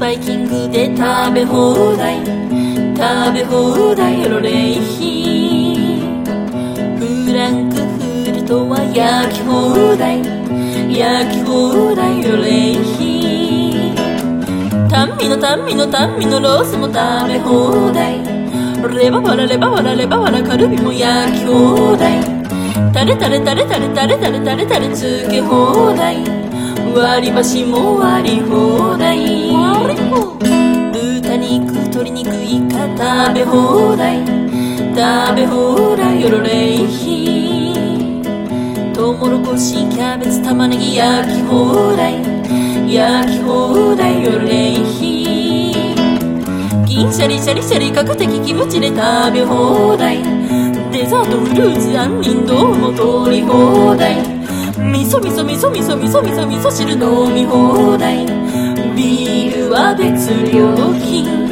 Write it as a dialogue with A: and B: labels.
A: バイキングで食べ放題、食べ放題よろれいひ。フランクフルトは焼き放題、焼き放題よろれいひ。タンミのロースも食べ放題、レバワラカルビも焼き放題、タレつけ放題、割り箸も割り放題、豚肉鶏肉イカ食べ放題、食べ放題よろれいひ。トウモロコシキャベツ玉ねぎ焼き放題、焼き放題よろれいひ。銀シャリ角的キムチで食べ放題、デザートフルーツ杏仁豆も取り放題、味噌汁飲み放題、ビールは別料金。